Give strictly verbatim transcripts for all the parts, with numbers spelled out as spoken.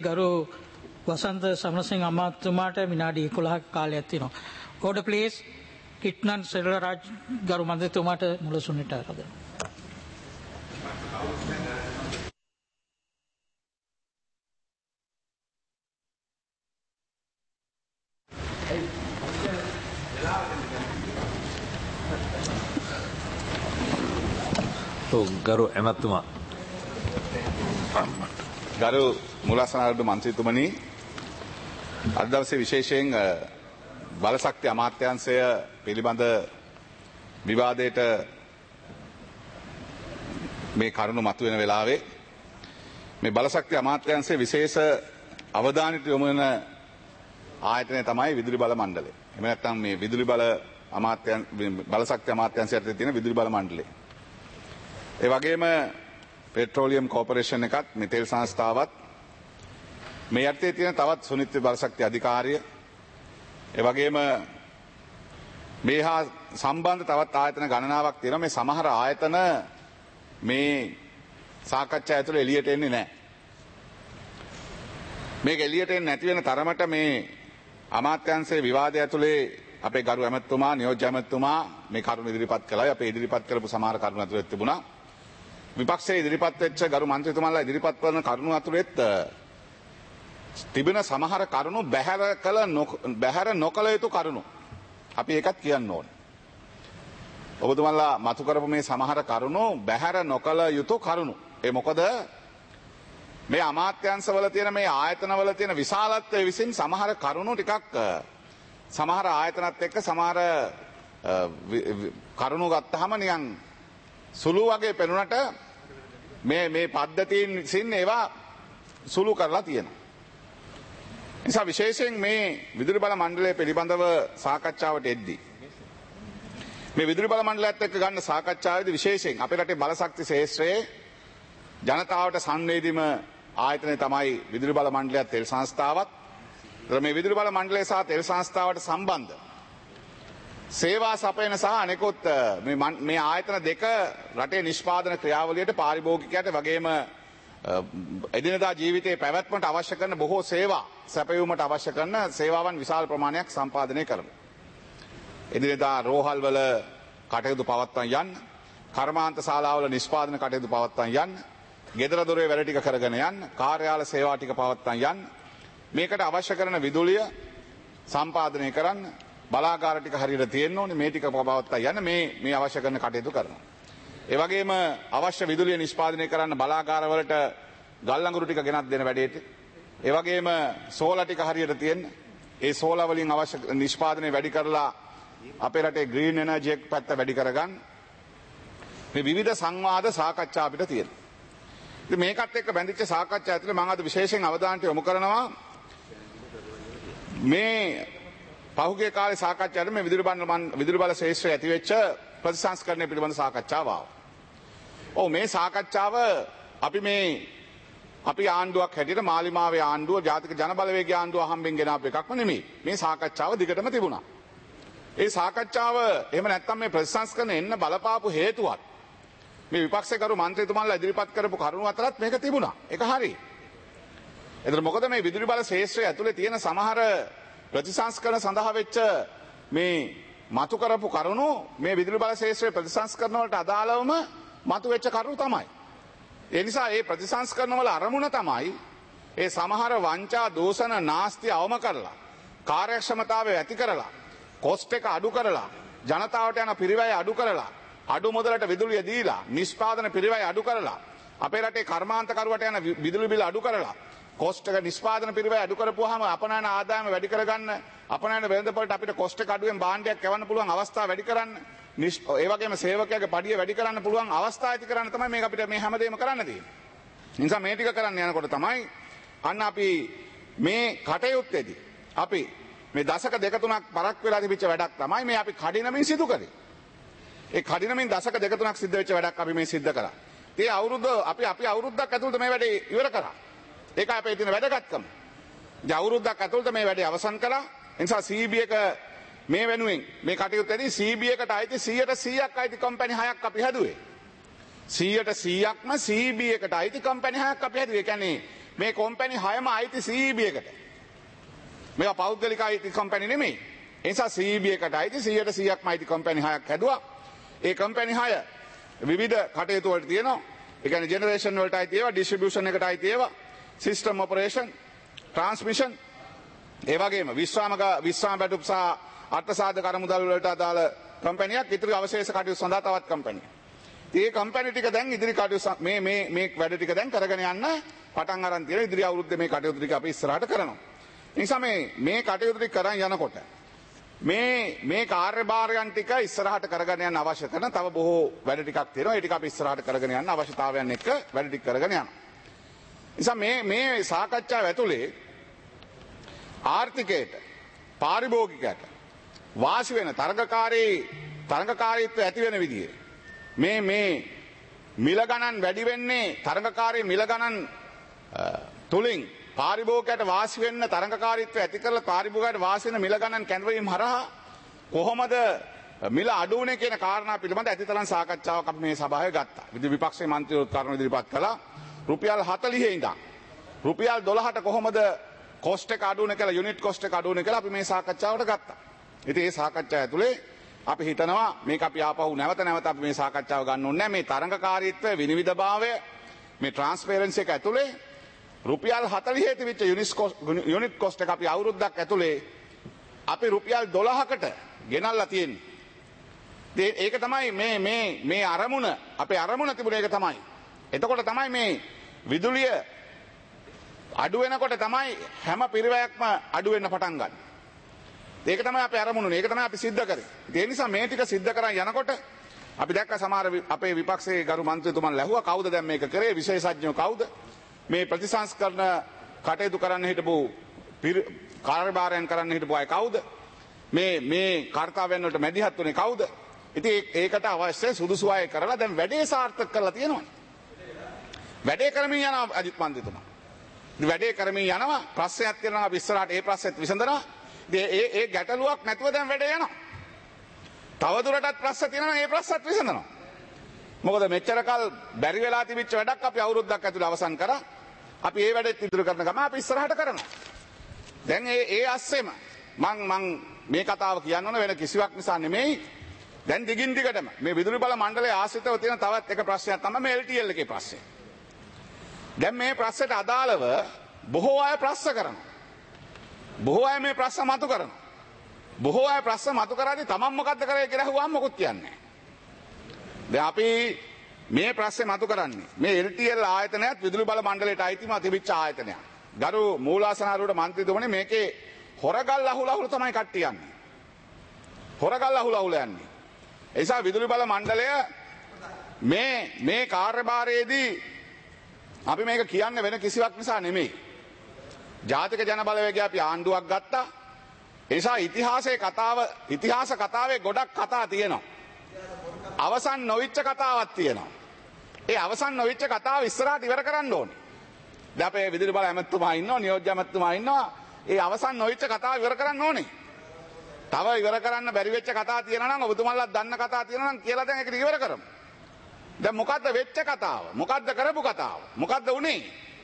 ගරු වසන්ත සමරසිංහ අමාත්‍යතුමාට විනාඩි එකොළහක කාලයක් තියෙනවා. Order please. Kitnan Selvaraj ගරු මන්ත්‍රීතුමාට මුලසුනට ආරාධනා. ගරු ඇමතුමා ගරු මුලසනාරඩු මන්ත්‍රීතුමනි අද දවසේ විශේෂයෙන් බලශක්ති අමාත්‍යාංශය පිළිබඳ විවාදයට මේ කරුණු මතුවෙන වෙලාවේ මේ බලශක්ති අමාත්‍යාංශයේ විශේෂ අවධානයට යොමු වෙන ආයතනය තමයි විදුලි බල මණ්ඩලය. එහෙම නැත්නම් මේ විදුලි බල අමාත්‍යාංශ බලශක්ති අමාත්‍යාංශයට තියෙන විදුලි බල මණ්ඩලය. ඒ වගේම පෙට්‍රෝලියම් කෝපරේෂන් එකත් මේ තෙල් සංස්ථාවත් මේ යටතේ තියෙන තවත් සුනිත්‍ය බලශක්ති අධිකාරිය ඒ වගේම මේ හා සම්බන්ධ තවත් ආයතන ගණනාවක් තියෙනවා. මේ සමහර ආයතන මේ සාකච්ඡා ඇතුළේ එළියට එන්නේ නැහැ. මේක එළියට එන්නේ නැති වෙන තරමට මේ අමාත්‍යාංශයේ විවාදය ඇතුළේ අපේ ගරු ඇමතුමා නියෝජ්‍ය ඇමතුමා මේ කරුණු ඉදිරිපත් කළා. අපේ ඉදිරිපත් කරපු සමහර කරුණු ඇතුළේ තිබුණා. විපක්ෂයේ ඉදිරිපත් වෙච්ච ගරු මන්ත්‍රීතුමාලා ඉදිරිපත් කරන කරුණු අතුරෙත් තිබෙන සමහර කරුණු බැහැර කළ බැහැර නොකළ යුතු කරුණු. අපි ඒකත් කියන්න ඕන. ඔබතුමාලා මතු කරපු මේ සමහර කරුණු බැහැර නොකළ යුතු කරුණු. ඒ මොකද මේ අමාත්‍යාංශවල තියෙන මේ ආයතනවල තියෙන විශාලත්වය විසින් සමහර කරුණු ටිකක් සමහර ආයතනත් එක්ක සමහර කරුණු ගත්තාම නිකන් සුළු වගේ පෙනුනට මේ මේ පද්ධතීන් විසින් ඒවා සුළු කරලා තියෙනවා. නිසා විශේෂයෙන් මේ විදුලි බල මණ්ඩලය පිළිබඳව සාකච්ඡාවට එද්දී මේ විදුලි බල මණ්ඩලයත් එක්ක ගන්න සාකච්ඡාවේදී විශේෂයෙන් අපේ රටේ බලශක්ති ක්ෂේත්‍රයේ ජනතාවට සංවේදීම ආයතනය තමයි විදුලි බල මණ්ඩලයත් තෙල් සංස්ථාවත්. මේ විදුලි බල මණ්ඩලය සහ තෙල් සංස්ථාවට සම්බන්ධ සේවා සපයන සහ අනෙකුත් මේ ආයතන දෙක රටේ නිෂ්පාදන ක්‍රියාවලියට පාරිභෝගිකයට වගේම එදිනදා ජීවිතයේ පැවැත්මට අවශ්‍ය කරන බොහෝ සේවා සැපයීමට අවශ්‍ය කරන සේවාවන් විශාල ප්‍රමාණයක් සම්පාදනය කරනවා. එදිනදා රෝහල් වල කටයුතු පවත්වන යන්න, කර්මාන්ත ශාලාවල නිෂ්පාදන කටයුතු පවත්වන යන්න, ගෙදර දොරේ වැඩ ටික කරගෙන යන්න, කාර්යාල සේවා ටික පවත්වන යන්න, මේකට අවශ්‍ය කරන විදුලිය සම්පාදනය කරන්න, බලාගාර ටික හරියට තියෙන්න ඕනේ, මේ ටික පවත්වා යන්න මේ මේ අවශ්‍ය කරන කටයුතු කරනවා. ඒ වගේම අවශ්‍ය විදුලිය නිෂ්පාදනය කරන්න බලාගාර වලට ගල් අඟුරු ටික ගෙනත් දෙන වැඩේට, ඒ වගේම සෝලා ටික හරියට තියෙන්න, ඒ සෝලා වලින් අවශ්‍ය නිෂ්පාදනය වැඩි කරලා අපේ රටේ ග්‍රීන් එනර්ජි එක පැත්ත වැඩි කරගන්න මේ විවිධ සංවාද සාකච්ඡා අපිට තියෙනවා. ඉතින් මේකත් එක්ක බැඳිච්ච සාකච්ඡා ඇතුලේ මම අද විශේෂයෙන් අවධානය යොමු කරනවා මේ පහුගිය කාලේ සාකච්ඡාවේ මේ විදුලි බල විදුලි බල ශේෂ්ත්‍රයේ ඇතිවෙච්ච ප්‍රතිසංස්කරණය පිළිබඳ සාකච්ඡාව ආවා. ඔව් මේ සාකච්ඡාව අපි මේ අපි ආණ්ඩුවක් හැටියට මාලිමාවේ ආණ්ඩුව ජාතික ජනබලවේගයේ ආණ්ඩුව අහම්බෙන් ගෙනාපු එකක්ම නෙමෙයි. මේ සාකච්ඡාව දිගටම තිබුණා. ඒ සාකච්ඡාව එහෙම නැත්නම් මේ ප්‍රතිසංස්කරණ එන්න බලපාපු හේතුවත් මේ විපක්ෂකරු මන්ත්‍රීතුමාලා ඉදිරිපත් කරපු කරුණු අතරත් මේක තිබුණා. ඒක හරි. එතන මොකද මේ විදුලි බල ශේෂ්ත්‍රයේ ඇතුලේ තියෙන සමහර ප්‍රතිසංස්කරණ සඳහා වෙච්ච මේ මතු කරපු කරුණු මේ විදුලි බල ශේෂ්ත්‍රයේ ප්‍රතිසංස්කරණ වලට අදාළවම මතු වෙච්ච කරුණු තමයි. ඒ නිසා මේ ප්‍රතිසංස්කරණ වල අරමුණ තමයි ඒ සමහර වංචා දූෂණ නාස්ති අවම කරලා කාර්යක්ෂමතාවය ඇති කරලා කොස්ට් එක අඩු කරලා ජනතාවට යන පිරිවැය අඩු කරලා අඩු මුදලට විදුලිය දීලා නිෂ්පාදන පිරිවැය අඩු කරලා අපේ රටේ කර්මාන්තකරුවට යන විදුලි බිල අඩු කරලා කොස්ට් එක නිෂ්පාදන පිරිවැය අඩු කරපුවාම අපනයන ආදායම වැඩි කරගන්න අපනයන වෙළඳපොළට අපිට කොස්ට් එක අඩුවෙන් භාණ්ඩයක් යවන්න පුළුවන් අවස්ථා වැඩි කරන්න ඒ වගේම සේවකයාගේ පඩිය වැඩි කරන්න පුළුවන් අවස්ථා ඇති කරන්න තමයි මේක අපිට මේ හැමදේම කරන්න තියෙන්නේ. ඒ නිසා මේ ටික කරන්න යනකොට තමයි අන්න අපි මේ කටයුත්තේදී අපි මේ දශක දෙක තුනක් පරක් වෙලා තිබිච්ච වැඩක් තමයි මේ අපි කඩිනමින් සිදු කරේ. ඒ කඩිනමින් දශක දෙක තුනක් සිද්ධ වෙච්ච වැඩක් අපි මේ සිද්ධ කරා. ඒ අවුරුද්ද අපි අපි අවුරුද්දක් ඇතුළත මේ වැඩේ ඉවර කරා. ඒකයි අපේ තියෙන වැදගත්කම. ඉතින් අවුරුද්දක් ඇතුළත මේ වැඩේ අවසන් කළා. ඒ නිසා සී බී එක මේ වෙනුවෙන් මේ කටයුත්තේදී සී බී එකට අයිති සීයට සීයක් අයිති කම්පැනි හයක් අපි හැදුවේ. සීයට සීයක්ම සී බී එකට අයිති කම්පැනි හයක් අපි හැදුවේ. ඒ කියන්නේ මේ කොම්පැනි හයම අයිති සී ඊ බී එකට. මේවා පෞද්ගලික අයිති කම්පැනි නෙමෙයි. ඒ නිසා සී ඊ බී එකට අයිති සීයට සීයක්ම අයිති කම්පැනි හයක් හැදුවා. ඒ කම්පැනි හය විවිධ කටයුතු වලට තියෙනවා. ඒ කියන්නේ ජෙනරේෂන් වලට අයිති ඒවා, ඩිස්ට්‍රිබියුෂන් එකට අයිති ඒවා, සිස්ටම් ඔපරේෂන්, ට්‍රාන්ස්මිෂන්, ඒ වගේම විශ්‍රාමක විශ්‍රාම බැටුම් සහ අර්ථසාධක අරමුදල් වලට අදාළ කම්පැනියක්, ඉතුරු අවශේෂ කටයුතු සඳහා තවත් කම්පැනියක්. මේ කම්පැනි ටික දැන් ඉදිරි කටයුතු මේ මේ මේ වැඩ ටික දැන් කරගෙන යන්න පටන් අරන් තියෙන. ඉදිරි අවුරුද්දේ මේ කටයුතු ටික අපි ඉස්සරහට කරනවා. ඒ නිසා මේ මේ කටයුතු ටික කරන් යනකොට මේ මේ කාර්යභාරයන් ටික ඉස්සරහට කරගෙන යන්න අවශ්‍ය කරන තව බොහෝ වැඩ ටිකක් තියෙනවා. ඒ ටික අපි ඉස්සරහට කරගෙන යන්න අවශ්‍යතාවයන් එක්ක වැඩ ටික කරගෙන යනවා. නිසා මේ මේ සාකච්ඡාව ඇතුලේ ආර්ථිකයට, පාරිභෝගිකයට වාසි වෙන තරගකාරී තරගකාරීත්වය ඇති වෙන විදිහේ මේ මේ මිල ගණන් වැඩි වෙන්නේ තරගකාරී මිල ගණන් තුලින් පාරිභෝගිකයට වාසි වෙන්න තරගකාරීත්වය ඇති කරලා පාරිභෝගිකයට වාසි වෙන මිල ගණන් කැඳවීම හරහා කොහොමද මිල අඩු වුනේ කියන කාරණා පිළිබඳ ඇතිතරම් සාකච්ඡාවක් අපි මේ සභාවේ ගත්තා. විදි විපක්ෂයේ මන්ත්‍රීවරුත් කරුණු ඉදිරිපත් කළා. රුපියල් හතළිහේ ඉඳන් රුපියල් දොළහට කොහොමද කොස්ට් එක අඩු වෙන කියලා, යුනිට් කොස්ට් එක අඩු වෙන කියලා අපි මේ සාකච්ඡාවට ගත්තා. ඉතින් මේ සාකච්ඡාව ඇතුලේ අපි හිතනවා මේක අපි ආපහු නැවත නැවත අපි මේ සාකච්ඡාව ගන්න ඕනේ නැහැ. මේ තරඟකාරීත්වය, විනිවිදභාවය, මේ ට්‍රාන්ස්පරන්සි එක ඇතුලේ රුපියල් හතළිහේ තිබිච්ච යුනිට් කොස්ට් එක අපි අවුරුද්දක් ඇතුලේ අපි රුපියල් දොළහකට ගෙනල්ලා තියෙන්නේ. ඒක තමයි මේ මේ මේ අරමුණ, අපේ අරමුණ තිබුණේ ඒක තමයි. එතකොට තමයි මේ විදුලිය අඩු වෙනකොට තමයි හැම පිරිවැයක්ම අඩු වෙන්න පටන් ගන්න. ඒක තමයි අපේ අරමුණුනේ. ඒක තමයි අපි සිද්ධ කරේ. ඒ නිසා මේ ටික සිද්ධ කරන් යනකොට අපි දැක්ක සමහර අපේ විපක්ෂයේ ගරු මන්ත්‍රීතුමන් ලැහුවා කවුද දැන් මේක කරේ, විශේෂඥයෝ කවුද? මේ ප්‍රතිසංස්කරණ කටයුතු කරන්න හිටපු කාර්යභාරයන් කරන්න හිටපු අය කවුද? මේ මේ කාර්යයන් වලට මැදිහත් වුණේ කවුද? ඉතින් ඒකට අවශ්‍ය සුදුසු අය කරලා දැන් වැඩේ සාර්ථක කරලා තියෙනවා. වැඩේ කරමින් යනවා අජිත් මන්ත්‍රීතුමා. වැඩේ කරමින් යනවා. ප්‍රශ්නයක් තියෙනවා අපි ඉස්සරහට ඒ ප්‍රශ්නෙත් විසඳනවා. ඒ ඒ ගැටලුවක් නැතුව දැන් වැඩේ යනවා. තව දුරටත් ප්‍රශ්න තියෙනවා, ඒ ප්‍රශ්නත් විසඳනවා. මොකද මෙච්චර කල් බැරි වෙලා තිබිච්ච වැඩක් අපි අවුරුද්දක් ඇතුළේ අවසන් කරා. අපි ඒ වැඩේත් ඉදිරි කරන ගම අපි ඉස්සරහට කරනවා. දැන් ඒ ඒ අස්සෙම මං මං මේ කතාව කියන්න ඕන වෙන කිසිවක් නිසා නෙමෙයි. දැන් දිගින් දිගටම මේ විදුලි බල මණ්ඩලයේ ආශ්‍රිතව තියෙන තවත් එක ප්‍රශ්නයක් තමයි මේ එල් ටී එල් එකේ ප්‍රශ්නය. දැන් මේ ප්‍රශ්නට අදාළව බොහෝ අය ප්‍රශ්න කරනවා. බොහෝ අය මේ ප්‍රශ්න මතු කරනවා. බොහෝ අය ප්‍රශ්න මතු කරාදී තමන් මොකද්ද කරේ කියලා අහුවාම මොකුත් කියන්නේ නැහැ. දැන් අපි මේ ප්‍රශ්නේ මතු කරන්නේ මේ එල් ටී එල් ආයතනයත් විදුලි බල මණ්ඩලයට අයිතිම තිබිච්ච ආයතනයක්. ගරු මූලාසනාරූඪ මන්ත්‍රීතුමනි මේකේ හොරගල් අහුල අහුල තමයි කට්ටිය යන්නේ. හොරගල් අහුල අහුල යන්නේ. ඒ නිසා විදුලි බල මණ්ඩලය මේ මේ කාර්යභාරයේදී අපි මේක කියන්නේ වෙන කිසිවක් නිසා නෙමෙයි. ජාතික ජන බලවේගය අපි ආණ්ඩුවක් ගත්තා. ඒ නිසා ඉතිහාසයේ කතාව ඉතිහාස කතාවේ ගොඩක් කතා තියෙනවා. අවසන් නොවිච්ච කතාවක් තියෙනවා. ඒ අවසන් නොවිච්ච කතාව ඉස්සරහට ඉවර කරන්න ඕනේ. දැන් අපේ විදුලි බල ඇමතුමා ඉන්නවා, නියෝජ්‍ය ඇමතුමා ඉන්නවා. ඒ අවසන් නොවිච්ච කතාව ඉවර කරන්න ඕනේ. තව ඉවර කරන්න බැරි වෙච්ච කතා තියෙනවා නම් ඔබතුමාලා දන්න කතා තියෙනවා නම් කියලා දැන් ඒක ඉවර කරමු. දැන් මොකද්ද වෙච්ච කතාව? මොකද්ද කරපු කතාව? මොකද්ද උනේ?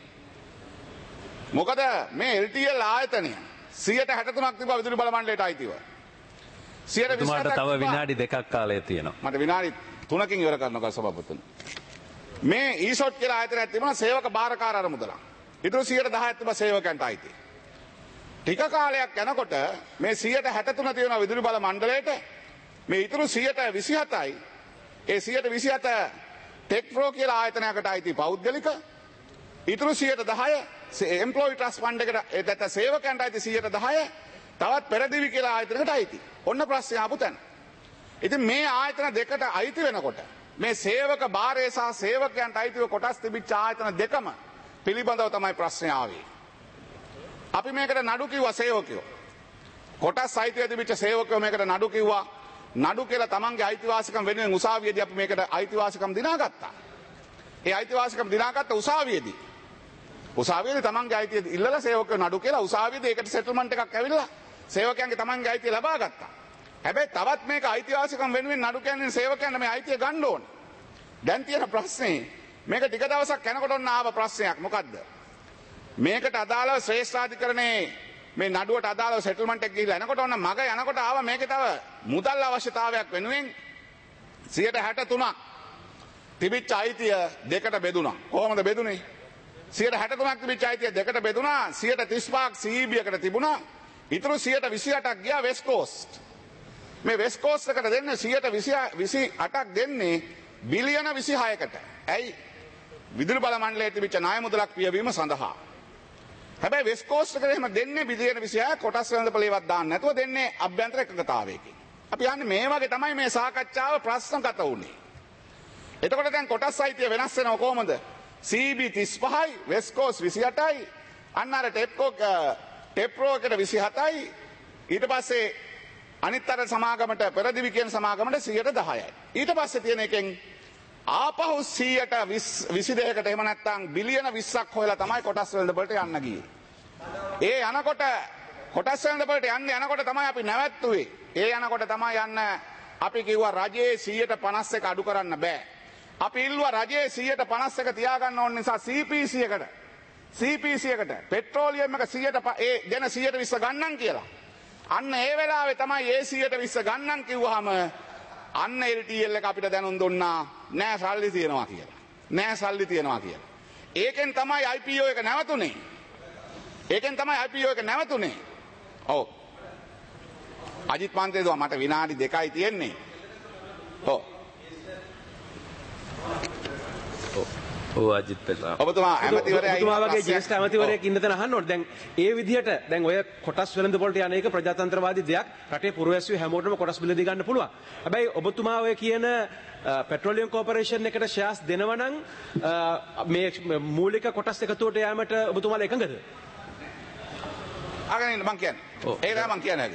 මොකද මේ එල් ටී එල් ආයතනය සියයට හැට තුනක් තිබ්බා විදුලි බල මණ්ඩලයට අයිතිව. සියයට විස්ස තුමාට තව විනාඩි දෙකක් කාලය තියෙනවා. මට විනාඩි තුනකින් ඉවර කරනවා සභාපතිතුමනි. මේ ඊෂොට් කියලා ආයතනයක් තිබුණා සේවක බාරකාර අරමුදලක්. ඊට සියයට දහයක් තිබ්බා සේවකයන්ට අයිති. ටික කාලයක් යනකොට මේ සියයට හැට තුන තියෙනවා විදුලි බල මණ්ඩලයට. මේ ඊටු සියයට විසිහතයි. ඒ සියයට විසිහත ටෙක්ප්‍රෝ කියලා ආයතනයකට අයිති පෞද්ගලික. ඊටු සියයට දහය එම්ප්ලොයි ට්‍රස්ට් ෆන්ඩ් එකට එතත සේවකයන්ට අයිති සියයට දහය තවත් පෙරදිවි කියලා ආයතනයකට අයිති. ඔන්න ප්‍රශ්නය ආපු තැන. ඉතින් මේ ආයතන දෙකට අයිති වෙනකොට මේ සේවක භාරය සහ සේවකයන්ට අයිතිව කොටස් තිබිච්ච ආයතන දෙකම පිළිබඳව තමයි ප්‍රශ්නය ආවේ. අපි මේකට නඩු කිව්වා සේවකයෝ. කොටස් අයිතිව තිබිච්ච සේවකයෝ මේකට නඩු කිව්වා. නඩු කියලා තමන්ගේ අයිතිවාසිකම් වෙනුවෙන් උසාවියේදී අපි මේකට අයිතිවාසිකම් දිනාගත්තා. ඒ අයිතිවාසිකම් දිනාගත්ත උසාවියේදී උසාවියේදී තමන්ගේ අයිතිය ඉල්ලලා සේවකයෝ නඩු කියලා උසාවියේදී ඒකට සෙටල්මන්ට් එකක් ඇවිල්ලා සේවකයන්ගේ තමන්ගේ අයිතිය ලබා ගත්තා. හැබැයි තවත් මේක අයිතිවාසිකම් වෙනුවෙන් නඩු කියන්නේ සේවකයන්ට මේ අයිතිය ගන්න ඕනේ. දැන් තියෙන ප්‍රශ්නේ මේක ටික දවසක් යනකොට ඔන්න ආව ප්‍රශ්නයක් මොකද්ද? මේකට අදාළව ශ්‍රේෂ්ඨාධිකරණේ මේ නඩුවට අදාළව සෙටල්මන්ට් එක ගිහිල්ලා එනකොට ඔන්න මග යනකොට ආවා මේකේ තව මුදල් අවශ්‍යතාවයක් වෙනුවෙන් සියයට හැට තුනක් තිබිච්ච අයිතිය දෙකට බෙදුණා. කොහොමද බෙදුනේ? සියයට හැට තුනක් තිබිච්ච අයිතිය දෙකට බෙදුණා. සියයට තිස් පහක් සී ඊ බී එකට තිබුණා. ඊටු සියයට විසි අටක් ගියා වෙස්ට් කෝස්ට්. මේ වෙස්ට් කෝස්ට් එකට දෙන්නේ සියයට විසි අටක් දෙන්නේ බිලියන විසි හයකට. ඇයි? විදුලි බල මණ්ඩලයේ තිබිච්ච ණය මුදලක් පියවීම සඳහා. හැබැයි වෙස්ට් කෝස්ට් එකට එහෙම දෙන්නේ බිලියන විසි හය කොටස් වෙළඳපොලේවත් දාන්න නැතුව දෙන්නේ අභ්‍යන්තර එකඟතාවයකින්. අපි යන්නේ මේ වගේ තමයි මේ සාකච්ඡාව ප්‍රශ්නගත වුනේ. එතකොට දැන් කොටස් අයිතිය වෙනස් වෙනව කොහොමද? සී ඊ බී තිස් පහයි, වෙස්ට් කෝස්ට් විසි අටයි, අන්න අර ටෙප්කෝ ටෙප්රෝ එකට විසි හතයි, ඊට පස්සේ අනිත් අර සමාගමට පෙරදිවි කියන සමාගමට සියයට දහයයි. ඊට පස්සේ තියෙන එකෙන් ආපහු සියයට විසි දෙකකට එහෙම නැත්නම් බිලියන විස්සක් හොයලා තමයි කොටස් වෙළඳපොළට යන්න ගියේ. ඒ යනකොට කොටස් වෙළඳපොළට යන්න යනකොට තමයි අපි නැවැත්තුවේ. ඒ යනකොට තමයි යන්න අපි කිව්වා රජයේ සියයට පනස් එක අඩු කරන්න බෑ. අපි ඉල්ලුවා රජයේ සියයට පනස් එක තියාගන්න ඕන නිසා සී පී සී එකට සී පී සී එකට පෙට්‍රෝලියම් එක සියයට ඒ දෙන සියයට විස්ස ගන්නම් කියලා. අන්න ඒ වෙලාවේ තමයි ඒ සියයට විස්ස ගන්නම් කිව්වහම අන්න එල් ටී එල් එක අපිට දැනුම් දුන්නා නෑ සල්ලි තියෙනවා කියලා. නෑ සල්ලි තියෙනවා කියලා. ඒකෙන් තමයි ආයි පී ඕ එක නැවතුනේ. ඒකෙන් තමයි ආයි පී ඕ එක නැවතුනේ. ඔව්. අජිත් මන්ත්‍රීතුමා මට විනාඩි දෙකයි තියෙන්නේ. ඔව්. ඔව් අජිත් පෙරේරා. ඔබතුමා ඇමතිවරයා ඔබතුමා වගේ ජ්‍යෙෂ්ඨ ඇමතිවරයෙක් ඉන්න තැන අහන්න ඕනේ. දැන් ඒ විදිහට දැන් ඔය කොටස් වෙළඳපොළට යන එක ප්‍රජාතන්ත්‍රවාදී දෙයක්. රටේ පුරවැසියෝ හැමෝටම කොටස් බිල දී ගන්න පුළුවන්. හැබැයි ඔබතුමා ඔය කියන පෙට්‍රෝලියම් කෝපරේෂන් එකට ෂෙයාර්ස් දෙනවා නම් මේ මූලික කොටස් එකතුවට යෑමට ඔබතුමාලා එකඟද? අගනේ මං කියන්නේ. ඒක තමයි මං කියන්නේ.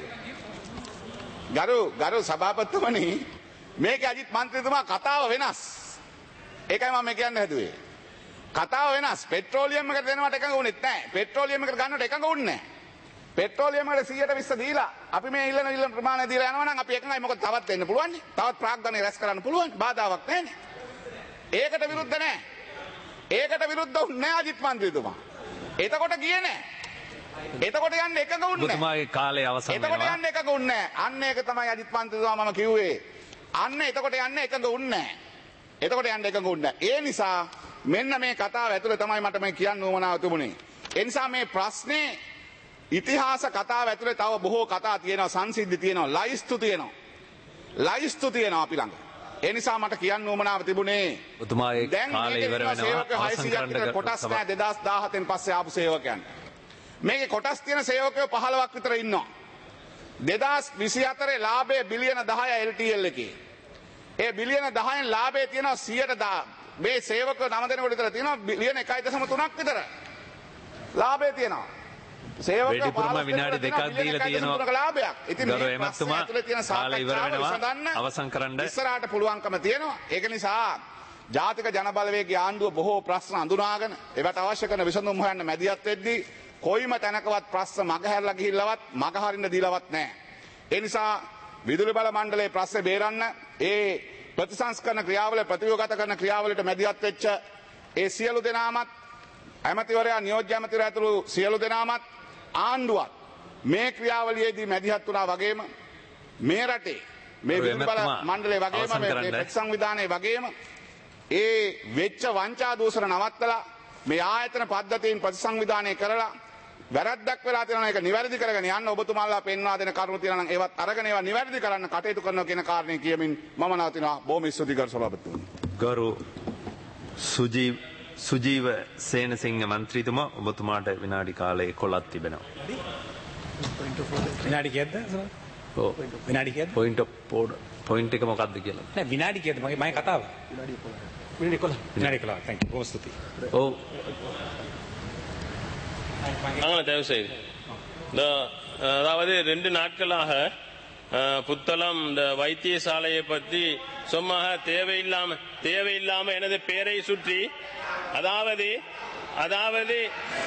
ගරු ගරු සභාපතිතුමනි මේකේ අජිත් මන්ත්‍රීතුමා කතාව වෙනස්. ඒකයි මම මේ කියන්න හැදුවේ. කතාව වෙනස්. පෙට්‍රෝලියම් එකට දෙනවට එකඟ වුණෙත් නැහැ. පෙට්‍රෝලියම් එකට ගන්නවට එකඟ වුණේ නැහැ. පෙට්‍රෝලියම් එකට සියයට විස්ස දීලා අපි මේ ඉල්ලන ඉල්ලන ප්‍රමාණය දීලා යනවා නම් අපි එකඟයි. මොකද තවත් දෙන්න පුළුවන් නේ. තවත් ප්‍රාග්ධනය රැස් කරන්න පුළුවන්. බාධාවක් නැහැ නේ. ඒකට විරුද්ධ නැහැ. ඒකට විරුද්ධ නැහැ අජිත් මන්ත්‍රීතුමා. එතකොට ගියේ නැහැ. එතකොට යන්න එකඟ වුණේ නැහැ. ඔබතුමාගේ කාලය අවසන් වෙනවා. එතකොට යන්න එකඟ වුණේ නැහැ. අන්න ඒක තමයි අජිත් මන්ත්‍රීතුමා මම කිව්වේ. අන්න එතකොට යන්න එකඟ වුණේ නැහැ. එතකොට යන්න එකඟ වුණේ නැහැ. ඒ නිසා මෙන්න මේ කතාව ඇතුලේ තමයි මට මේ කියන්න උවමනාව තිබුණේ. ඒ නිසා මේ ප්‍රශ්නේ ඉතිහාස කතාව ඇතුලේ තව බොහෝ කතා තියෙනවා, සංසිද්ධි තියෙනවා, ලයිස්තු තියෙනවා. ලයිස්තු තියෙනවා අපි ළඟ. ඒ නිසා මට කියන්න උවමනාව තිබුණේ ඔබතුමාගේ කාලය ඉවර වෙනවා. අවසන් කරන්න කොටස් නැහැ දෙදාස් දාහතෙන් පස්සේ ආපු සේවකයන්. මේකේ කොටස් තියෙන සේවකයෝ පහළොවක් විතර ඉන්නවා. දෙදාස් විසි හතරේ ලාභය බිලියන දහය එල් ටී එල් එකේ. ඒ බිලියන දහයෙන් ලාභය තියෙනවා සියයට දහ. මේ සේවකයෝ නම දෙනෙකුට විතර තියෙනවා බිලියන එකයි දශම තුනක් විතර. ලාභය තියෙනවා. සේවකයෝ වැඩිපුරම විනාඩි දෙකක් දීලා තියෙනවා. ලාභයක්. ඉතින් ගරු මේ එමත්තුමා කාලය ඉවර වෙනවා. අවසන් කරන්න. ඉස්සරහට පුළුවන්කම තියෙනවා. ඒක නිසා ජාතික ජනබලවේගයේ ආණ්ඩුව බොහෝ ප්‍රශ්න අඳුනාගෙන ඒවට අවශ්‍ය කරන විසඳුම් හොයන්න මැදිහත් වෙද්දී කොයිම තැනකවත් ප්‍රශ්න මගහැරලා ගිහිල්ලවත් මගහරින්න දීලවත් නැහැ. ඒ නිසා විදුලි බල මණ්ඩලයේ ප්‍රශ්නේ බේරන්න ඒ ප්‍රතිසංස්කරණ ක්‍රියාවලිය ප්‍රතිව්‍යුහගත කරන ක්‍රියාවලියට මැදිහත් වෙච්ච ඒ සියලු දෙනාමත් ඇමතිවරයා නියෝජ්‍ය ඇමතිවරයා ඇතුළු සියලු දෙනාමත් ආණ්ඩුවත් මේ ක්‍රියාවලියේදී මැදිහත් වුණා වගේම මේ රටේ මේ විදුලි බල මණ්ඩලයේ වගේම මේ ප්‍රතිසංවිධානයේ වගේම ඒ වෙච්ච වංචා දූෂණ නවත්තලා මේ ආයතන පද්ධතීන් ප්‍රතිසංවිධානය කරලා වැරද්දක් වෙලා තියෙනවා ඒක නිවැරදි කරගෙන යන්න ඔබතුමාලා පෙන්වා දෙන කරුණු තියෙනවා නම් ඒවත් අරගෙන ඒවා නිවැරදි කරන්න කටයුතු කරනවා කියන කාරණේ කියමින් මම නවතිනවා. බොහොම ස්තුතියි ගරු සභාපතිතුමනි. ගරු සුජීව සුජීව සේනසිංහ මන්ත්‍රීතුමා ඔබතුමාට විනාඩි කාලය එකොළහක් තිබෙනවා. විනාඩි කීයද? ඔව් විනාඩි කීයද? පොයින්ට් ඔෆ් පොයින්ට් එක මොකක්ද කියලා. නෑ විනාඩි කීයද මගේ මගේ කතාව? විනාඩි එකොළහ. විනාඩි එකොළහ. විනාඩි එකොළහ. thank you. බොහොම ස්තුතියි. ඔව් நாங்களும் தயவு செய்து இந்த அதாவது ரெண்டு நாட்களாக புத்தளம் இந்த வைத்தியசாலையை பற்றி சும்மா தேவையில்லாம தேவையில்லாம எனது பெயரை சுற்றி அதாவது அதாவது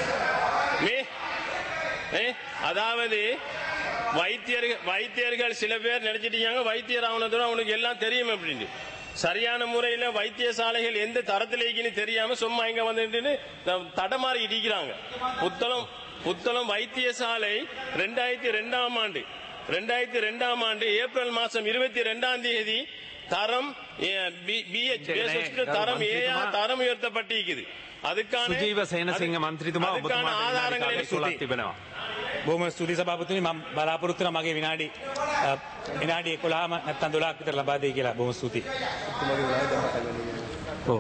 அதாவது வைத்தியர்கள் வைத்தியர்கள் சில பேர் நினைச்சிட்டீங்க வைத்தியர் ஆகணும் அவனுக்கு எல்லாம் தெரியும் அப்படின்னு சரியான முறையில் வைத்தியசாலைகள் எந்த தரத்தில் இருக்குன்னு தெரியாம சும்மா இங்க வந்துட்டு தடமாறி இடிக்கிறாங்க. புத்தளம் புத்தளம் வைத்தியசாலை ரெண்டாயிரத்தி ரெண்டாம் ஆண்டு ரெண்டாயிரத்தி ரெண்டாம் ஆண்டு ஏப்ரல் மாசம் இருபத்தி ரெண்டாம் தேதி தரம் தரம் ஏயா தரம் உயர்த்தப்பட்டிருக்குது. அதுக்கான සුජීව සේනසිංහ මන්ත්‍රීතුමා ඔබතුමාට ආධාරங்களை කොළක් තිබෙනවා. බොහොම ස්තුතියි සභාපතිතුමනි. මම බලාපොරොත්තු වෙනවා මගේ විනාඩි විනාඩි එකොළහම නැත්නම් දොළහක් විතර ලබා දෙයි කියලා. බොහොම ස්තුතියි. ඔව්.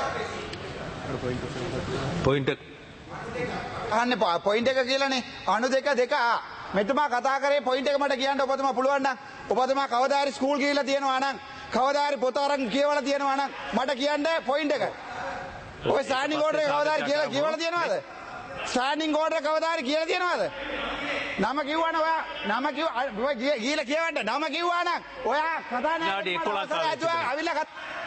පොයින්ට් අහන්න පොයින්ට් එක කියලානේ අණු දෙක දෙක මෙතුමා කතා කරේ පොයින්ට් එක මට කියන්න ඔබතුමා පුළුවන් නම් ඔබතුමා කවදා හරි ස්කූල් ගිහිල්ලා තියෙනවා නම් කවදා හරි පොත අරන් කියවලා තියෙනවා නම් මට කියන්න පොයින්ට් එක. ඔය ස්ටෑන්ඩින් ඕඩර් එක කවදා හරි කියලා කියවලා තියෙනවද? ස්ටෑන්ඩින් ඕඩර් එක කවදා හරි කියලා තියෙනවද? නම කිව්වනේ ඔයා නම කිව්වා ගිහිල්ලා කියවන්න නම කිව්වා නම් ඔයා කතා නැහැ. විනාඩි එකොළහක් අවිල්ලා